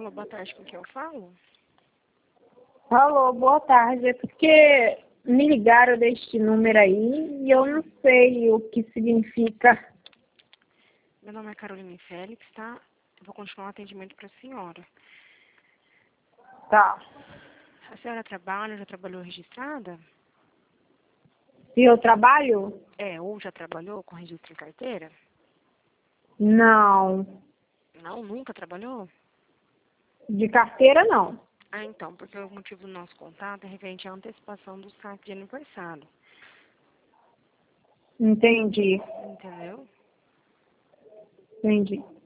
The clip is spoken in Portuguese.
Alô, boa tarde, com quem eu falo? Alô, boa tarde. É porque me ligaram deste número aí e eu não sei o que significa. Meu nome é Caroline Félix, tá? Eu vou continuar o atendimento para a senhora. Tá. A senhora trabalha, já trabalhou registrada? Se eu trabalho? Ou já trabalhou com registro em carteira? Não. Não, nunca trabalhou? De carteira, não. Ah, então, porque o motivo do nosso contato é referente à antecipação do saque de aniversário. Entendi. Entendeu? Entendi.